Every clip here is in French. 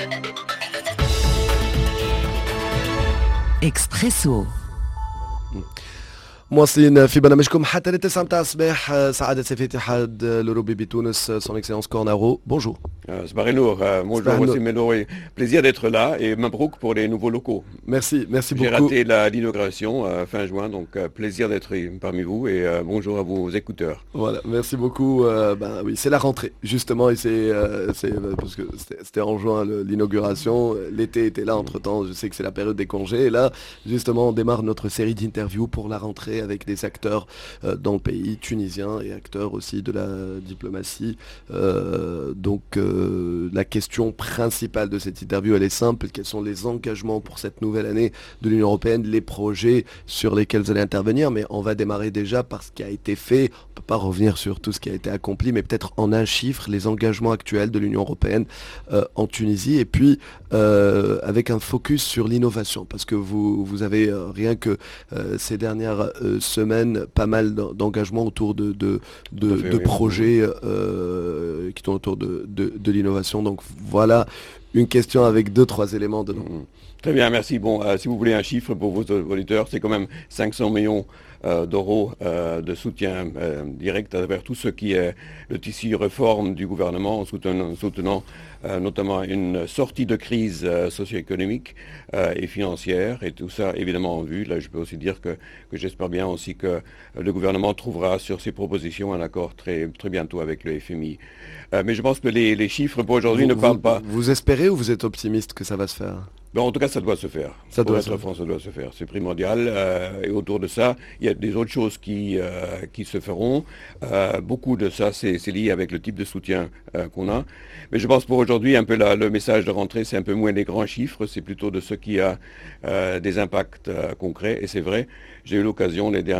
إكسبريسو. مواصلين في برنامجكم حتى للتسعة متاع الصباح. سعادة سيف الاتحاد الأوروبي بتونس son excellence Cornaro. Bonjour. Sbarenour, bonjour Wassim Meloui. Plaisir d'être là et Mabrouk pour les nouveaux locaux. Merci beaucoup. J'ai raté l'inauguration fin juin, donc plaisir d'être parmi vous et bonjour à vos écouteurs. Voilà, merci beaucoup. Oui, c'est la rentrée justement et c'est parce que c'était en juin l'inauguration. L'été était là entre-temps. Je sais que c'est la période des congés et là justement on démarre notre série d'interviews pour la rentrée avec des acteurs dans le pays tunisien et acteurs aussi de la diplomatie. La question principale de cette interview, elle est simple. Quels sont les engagements pour cette nouvelle année de l'Union européenne, les projets sur lesquels vous allez intervenir? Mais on va démarrer déjà par ce qui a été fait. On ne peut pas revenir sur tout ce qui a été accompli, mais peut-être en un chiffre, les engagements actuels de l'Union européenne en Tunisie. Et puis, avec un focus sur l'innovation. Parce que vous avez rien que ces dernières semaines, pas mal d'engagements autour de projets qui tournent autour de l'innovation. Donc voilà une question avec 2-3 éléments dedans. Très bien, merci. Bon, si vous voulez un chiffre pour vos auditeurs, c'est quand même 500 millions d'euros de soutien direct à travers tout ce qui est le tissu réforme du gouvernement en soutenant notamment une sortie de crise socio-économique et financière et tout ça évidemment en vue. Là, je peux aussi dire que j'espère bien aussi que le gouvernement trouvera sur ces propositions un accord très, très bientôt avec le FMI. Mais je pense que les chiffres pour aujourd'hui ne parlent pas. Vous espérez ou vous êtes optimiste que ça va se faire? Ben, en tout cas, ça doit se faire. Ça doit se faire. C'est primordial. Et autour de ça, il y a des autres choses qui se feront. Beaucoup de ça, c'est lié avec le type de soutien qu'on a. Mais je pense pour aujourd'hui, un peu le message de rentrée, c'est un peu moins des grands chiffres. C'est plutôt de ce qui a des impacts concrets. Et c'est vrai, j'ai eu l'occasion la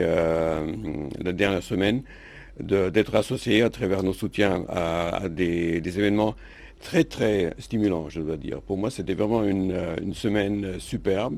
dernière semaine d'être associé à travers nos soutiens à des événements très très stimulant, je dois dire. Pour moi, c'était vraiment une semaine superbe.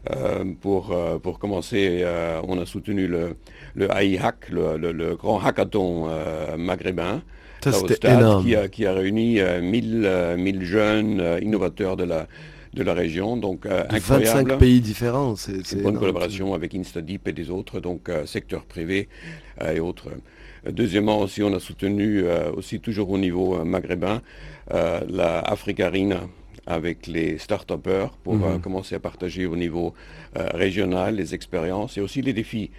Pour commencer, on a soutenu le AI-Hack, le grand hackathon maghrébin, ça, au stade qui a réuni 1000 jeunes innovateurs de la région. Donc, incroyable. 25 pays différents. C'est une bonne collaboration avec InstaDeep et des autres, donc secteur privé et autres. Deuxièmement, aussi, on a soutenu, aussi toujours au niveau maghrébin, la Africa Arena avec les start-upers pour commencer à partager au niveau régional les expériences et aussi les défis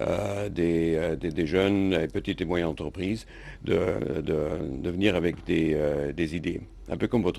des jeunes et petites et moyennes entreprises de venir avec des idées. Un peu comme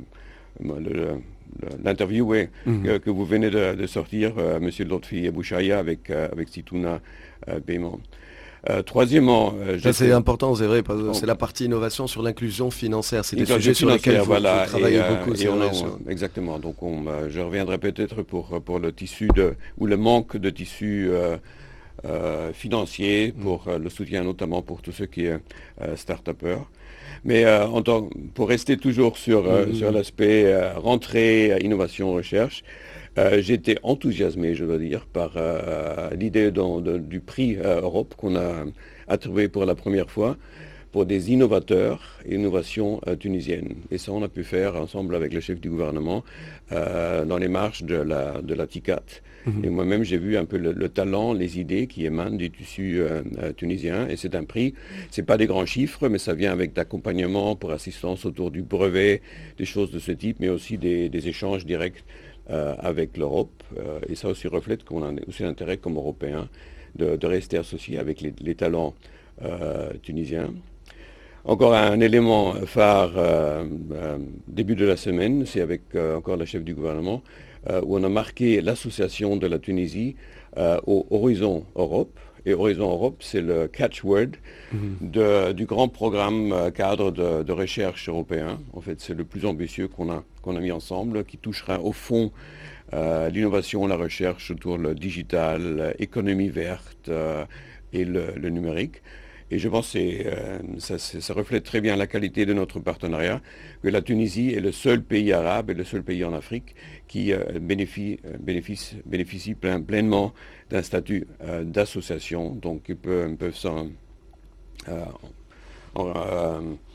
l'interview que vous venez de sortir, M. Lotfi Bouchaya avec Situna Paiement. Troisièmement, c'est important, c'est vrai, parce que c'est la partie innovation sur l'inclusion financière. C'est des sujets sur lesquels vous travaillez beaucoup. Exactement. Donc, je reviendrai peut-être pour le tissu ou le manque de tissu financier pour le soutien, notamment pour tout ce qui est start-upper. Mais pour rester toujours sur l'aspect rentrée, innovation, recherche, j'ai été enthousiasmé, je dois dire, par l'idée du prix Europe qu'on a attribué pour la première fois pour des innovateurs et innovations tunisiennes. Et ça, on a pu faire ensemble avec le chef du gouvernement dans les marches de la TICAT. Et moi-même, j'ai vu un peu le talent, les idées qui émanent du tissu tunisien. Et c'est un prix, c'est pas des grands chiffres, mais ça vient avec d'accompagnement pour assistance autour du brevet, des choses de ce type, mais aussi des échanges directs avec l'Europe. Et ça aussi reflète qu'on a aussi l'intérêt comme Européens de rester associés avec les talents tunisiens. Encore un élément phare début de la semaine, c'est avec encore la chef du gouvernement, où on a marqué l'association de la Tunisie au Horizon Europe. Et Horizon Europe, c'est le catchword du grand programme cadre de recherche européen. En fait, c'est le plus ambitieux qu'on a mis ensemble, qui touchera au fond l'innovation, la recherche autour le digital, économie verte et le numérique. Et je pense que ça reflète très bien la qualité de notre partenariat, que la Tunisie est le seul pays arabe et le seul pays en Afrique qui bénéficie pleinement d'un statut d'association. Donc ils peuvent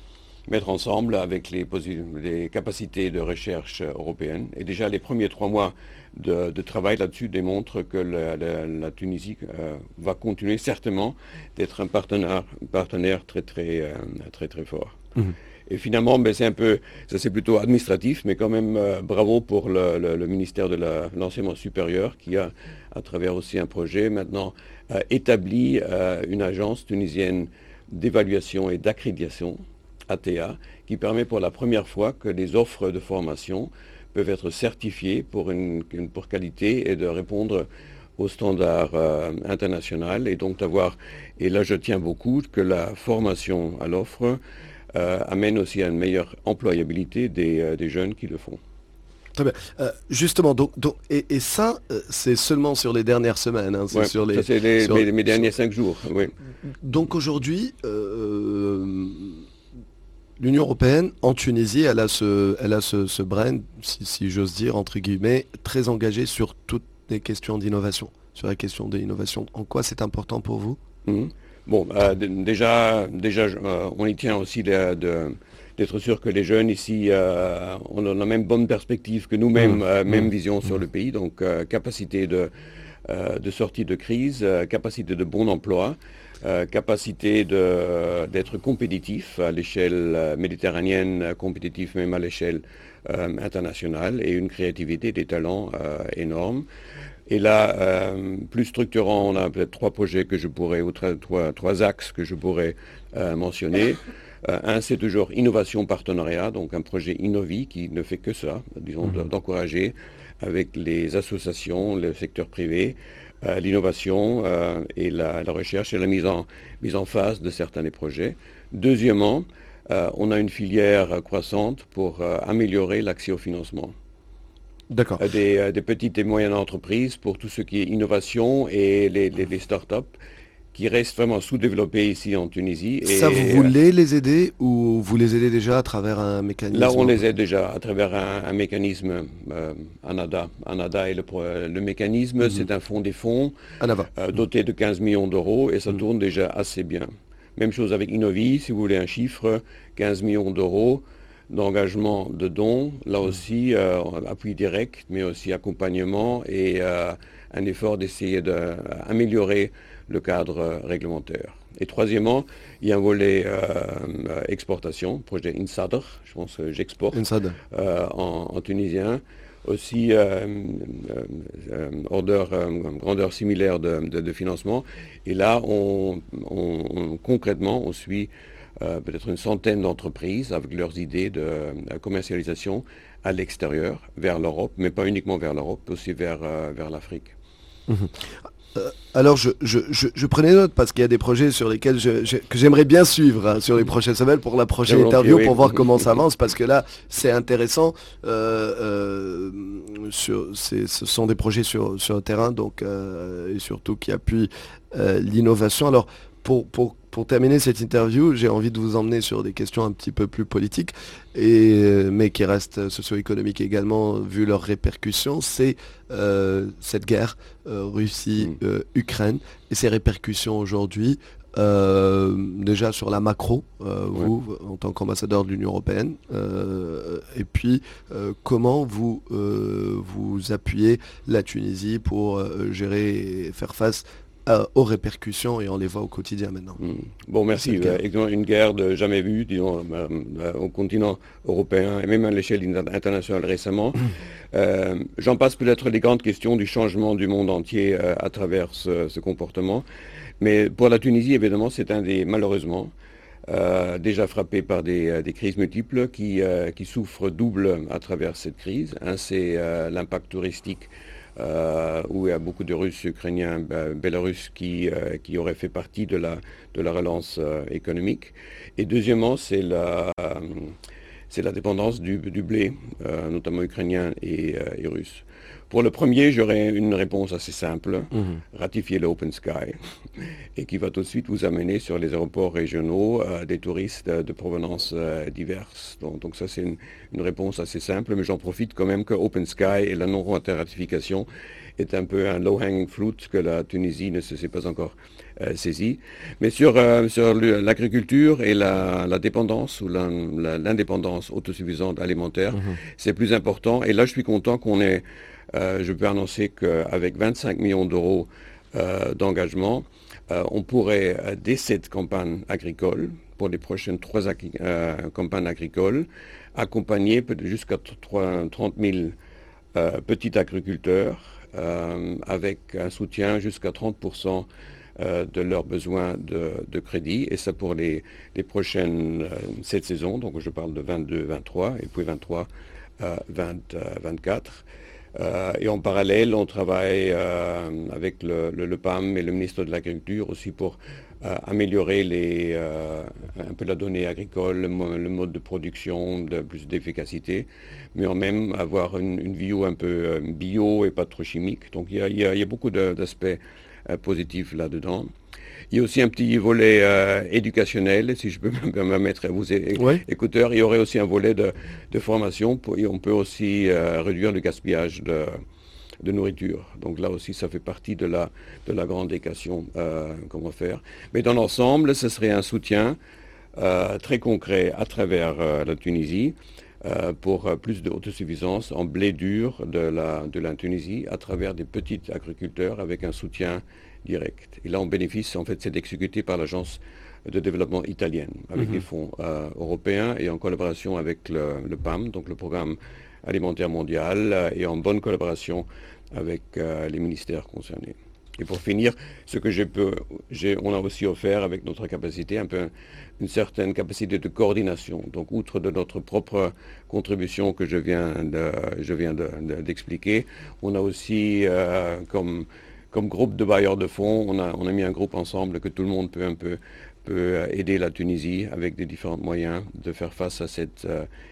mettre ensemble avec les capacités de recherche européennes. Et déjà, les premiers 3 mois de travail là-dessus démontrent que la Tunisie va continuer certainement d'être un partenaire très, très, très, très fort. Mmh. Et finalement, c'est un peu, ça c'est plutôt administratif, mais quand même bravo pour le ministère de l'enseignement supérieur qui a, à travers aussi un projet maintenant, établi une agence tunisienne d'évaluation et d'accréditation, ATA, qui permet pour la première fois que les offres de formation peuvent être certifiées pour qualité et de répondre aux standards internationaux. Et donc et là je tiens beaucoup, que la formation à l'offre amène aussi à une meilleure employabilité des jeunes qui le font. Très bien. Justement, et ça, c'est seulement sur les dernières semaines. Hein, c'est sur mes derniers 5 jours. Oui. Donc aujourd'hui, l'Union européenne, en Tunisie, elle a ce brain, si j'ose dire, entre guillemets, très engagé sur toutes les questions d'innovation, sur la question de l'innovation. En quoi c'est important pour vous? Bon, déjà, on y tient aussi d'être sûr que les jeunes ici ont la même bonne perspective que nous-mêmes, même vision sur le pays, donc capacité de sortie de crise, capacité de bon emploi, capacité d'être compétitif à l'échelle méditerranéenne, compétitif même à l'échelle internationale, et une créativité, des talents énormes. Et là, plus structurant, on a peut-être 3 projets que je pourrais, ou 3 axes que je pourrais mentionner. Un, c'est toujours innovation-partenariat, donc un projet Innovi qui ne fait que ça, disons, d'encourager avec les associations, le secteur privé, l'innovation et la recherche et la mise en phase de certains des projets. Deuxièmement, on a une filière croissante pour améliorer l'accès au financement. D'accord. Des petites et moyennes entreprises pour tout ce qui est innovation et les startups qui restent vraiment sous-développées ici en Tunisie. Ça, vous voulez les aider ou vous les aidez déjà à travers un mécanisme? Là, on les aide déjà à travers un mécanisme ANADA. ANADA est le mécanisme, c'est un fonds des fonds doté de 15 millions d'euros et ça tourne déjà assez bien. Même chose avec Innovi, si vous voulez un chiffre, 15 millions d'euros d'engagement de dons, là aussi appui direct, mais aussi accompagnement et un effort d'essayer d'améliorer le cadre réglementaire. Et troisièmement, il y a un volet exportation, projet Insadr, je pense que j'exporte en tunisien. Aussi grandeur similaire de financement. Et là, concrètement, on suit peut-être une centaine d'entreprises avec leurs idées de commercialisation à l'extérieur, vers l'Europe, mais pas uniquement vers l'Europe, aussi vers l'Afrique. Alors je prenais note parce qu'il y a des projets sur lesquels que j'aimerais bien suivre sur les prochaines semaines pour la prochaine interview pour voir comment ça avance parce que là c'est intéressant. Ce sont des projets sur le terrain donc et surtout qui appuient l'innovation. Alors pour terminer cette interview, j'ai envie de vous emmener sur des questions un petit peu plus politiques, mais qui restent socio-économiques également, vu leurs répercussions. C'est cette guerre Russie-Ukraine et ses répercussions aujourd'hui, déjà sur la macro, vous, en tant qu'ambassadeur de l'Union européenne, et puis comment vous appuyez la Tunisie pour gérer et faire face aux répercussions, et on les voit au quotidien maintenant. Bon, merci. Une guerre de jamais vue, disons, au continent européen et même à l'échelle internationale récemment. J'en passe peut-être les grandes questions du changement du monde entier à travers ce comportement. Mais pour la Tunisie, évidemment, c'est malheureusement, déjà frappé par des crises multiples qui souffrent double à travers cette crise. Un, c'est l'impact touristique où il y a beaucoup de Russes, Ukrainiens, Bélarusses qui auraient fait partie de la relance économique. Et deuxièmement, c'est la dépendance du blé, notamment ukrainien et russe. Pour le premier, j'aurais une réponse assez simple, ratifier l'Open Sky, et qui va tout de suite vous amener sur les aéroports régionaux des touristes de provenance diverses. Donc ça, c'est une réponse assez simple, mais j'en profite quand même que Open Sky et la non-ratification est un peu un low-hanging fruit que la Tunisie ne se sait pas encore saisie. Mais sur l'agriculture et la dépendance ou l'indépendance autosuffisante alimentaire, c'est plus important. Et là, je suis content je peux annoncer qu'avec 25 millions d'euros d'engagement, on pourrait, dès cette campagne agricole, pour les prochaines 3 campagnes agricoles, accompagner jusqu'à 30 000 petits agriculteurs avec un soutien jusqu'à 30% de leurs besoins de crédit, et ça pour les prochaines 7 saisons, donc je parle de 22-23 et puis 23-24. Et en parallèle, on travaille avec le PAM et le ministre de l'Agriculture aussi pour améliorer un peu la donnée agricole, le mode de production, plus d'efficacité, mais en même avoir une view un peu bio et pas trop chimique. Donc il y a beaucoup d'aspects positifs là-dedans. Il y a aussi un petit volet éducationnel, si je peux me permettre à vous écouteurs. Il y aurait aussi un volet de formation. Et on peut aussi réduire le gaspillage de nourriture. Donc là aussi, ça fait partie de la grande équation qu'on va faire. Mais dans l'ensemble, ce serait un soutien très concret à travers la Tunisie pour plus d'autosuffisance en blé dur de la Tunisie à travers des petits agriculteurs avec un soutien direct. Et là, on bénéficie, en fait, c'est exécuté par l'Agence de développement italienne avec des fonds européens et en collaboration avec le PAM, donc le Programme alimentaire mondial, et en bonne collaboration avec les ministères concernés. Et pour finir, ce que on a aussi offert avec notre capacité, un peu une certaine capacité de coordination. Donc, outre de notre propre contribution que je viens d'expliquer, on a aussi comme groupe de bailleurs de fonds, on a mis un groupe ensemble que tout le monde peut aider la Tunisie avec des différents moyens de faire face à cet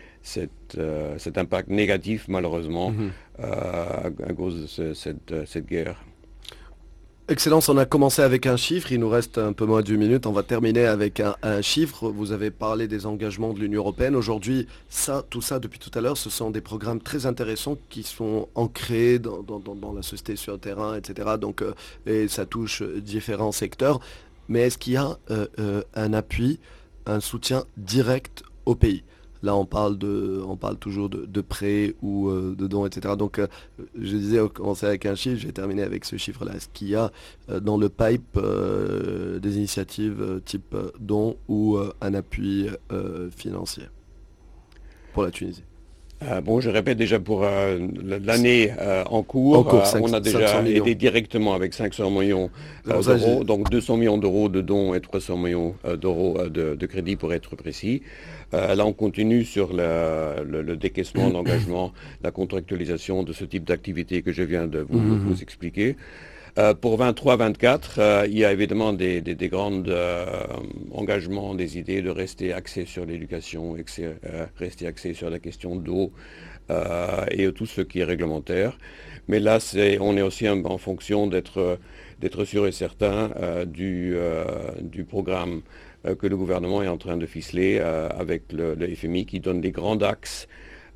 impact négatif, malheureusement, à cause de cette guerre. Excellence, on a commencé avec un chiffre, il nous reste un peu moins d'1 minute, on va terminer avec un chiffre. Vous avez parlé des engagements de l'Union européenne. Aujourd'hui, tout ça depuis tout à l'heure, ce sont des programmes très intéressants qui sont ancrés dans la société sur le terrain, etc. Donc, et ça touche différents secteurs. Mais est-ce qu'il y a un appui, un soutien direct au pays ? Là, on parle toujours de prêts ou de dons, etc. Donc, je disais, on commençait avec un chiffre, j'ai terminé avec ce chiffre-là. Est-ce qu'il y a dans le pipe des initiatives type dons ou un appui financier pour la Tunisie ? Je répète déjà pour l'année en cours, on a déjà aidé directement avec 500 millions d'euros, donc 200 millions d'euros de dons et 300 millions d'euros de crédit pour être précis. Là, on continue sur le décaissement d'engagement, la contractualisation de ce type d'activité que je viens de vous expliquer. Pour 23-24, il y a évidemment des grands engagements, des idées de rester axés sur l'éducation, rester axés sur la question d'eau et tout ce qui est réglementaire. Mais là, on est aussi en fonction d'être sûr et certain du programme que le gouvernement est en train de ficeler avec le FMI qui donne des grands axes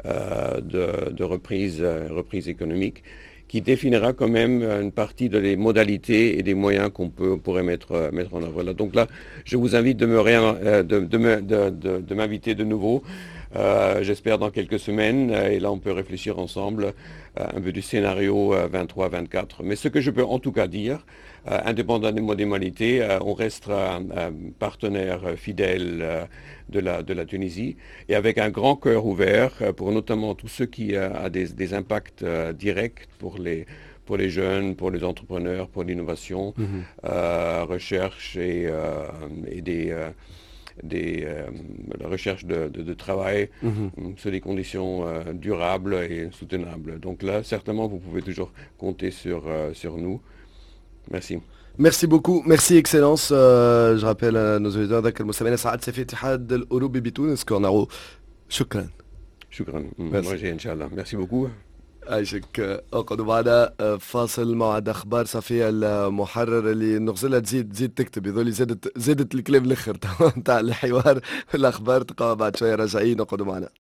de reprise économique, qui définira quand même une partie des modalités et des moyens qu'on pourrait mettre en œuvre. Là. Donc là, je vous invite de m'inviter de nouveau, j'espère dans quelques semaines, et là on peut réfléchir ensemble un peu du scénario 23-24. Mais ce que je peux en tout cas dire, indépendamment des modalités, on restera un partenaire fidèle de la Tunisie, et avec un grand cœur ouvert pour notamment tous ceux qui a des impacts directs pour les jeunes, pour les entrepreneurs, pour l'innovation, recherche et la recherche de travail sur des conditions durables et soutenables. Donc là, certainement, vous pouvez toujours compter sur nous. Merci. Merci beaucoup, merci Excellence. Je rappelle à nos auditeurs ذاك المستمعين سعادة سفير الاتحاد الأوروبي بتونس كونارو. شكرا. إن شاء الله. Merci beaucoup. عايشك. اقعدوا معنا فاصل موعد اخبار صفية المحرر اللي نغزلها تزيد تكتب هذول زادت الكلام الاخر تاع الحوار الاخبار تلقاها بعد شويه راجعين. اقعدوا معنا.